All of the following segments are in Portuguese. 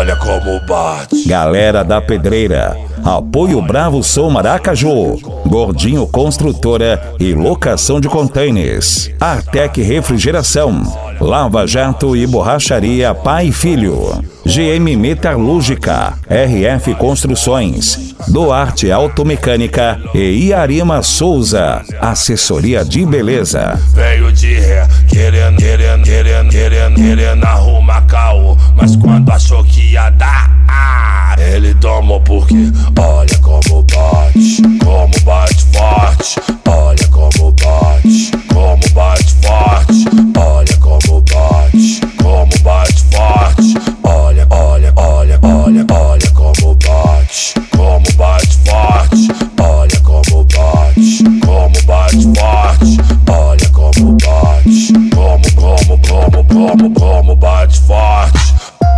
olha como bate. Galera da Pedreira, Apoio Bravo Som Maracaju, Gordinho Construtora e Locação de Containers, Artec Refrigeração, Lava Jato e Borracharia Pai e Filho, GM Metalúrgica, RF Construções, Duarte Automecânica e Iarima Souza, assessoria de beleza. Veio de ré, querendo arrumar caô, mas quando achou que ia dar, ele tomou porque olha como bate forte, olha como bate forte, olha como bate forte, olha como bate forte, olha como bate forte, olha como bate, como bate forte.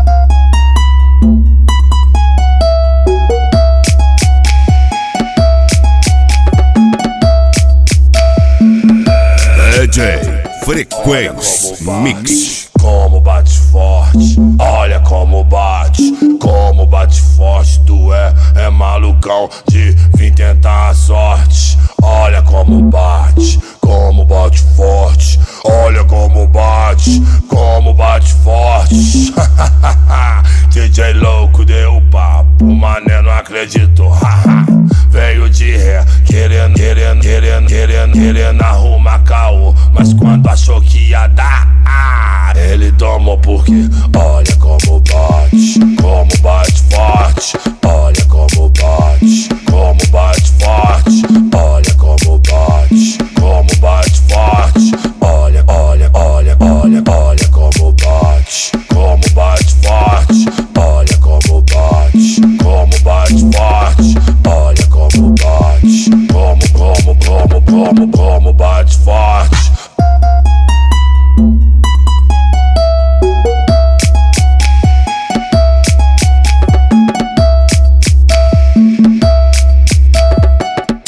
DJ Frequência Mix. Como bate forte, olha como bate forte. Tu é malucão de vir tentar a sorte. Olha como bate forte. Olha como bate forte. DJ louco deu papo, mané não acreditou. Veio de ré, querendo arrumar caô, mas quando achou que ia dar, ele tomou porque olha como bate